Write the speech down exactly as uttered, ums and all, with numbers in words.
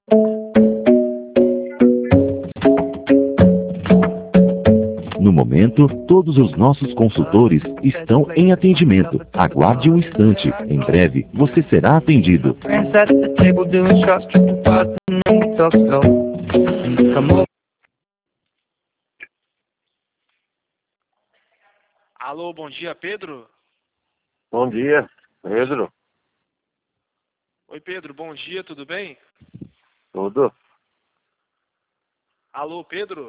No momento, todos os nossos consultores estão em atendimento. Aguarde um instante. Em breve, você será atendido. Alô, bom dia, Pedro? Bom dia, Pedro. Oi, Pedro, bom dia, tudo bem? Tudo? Alô, Pedro?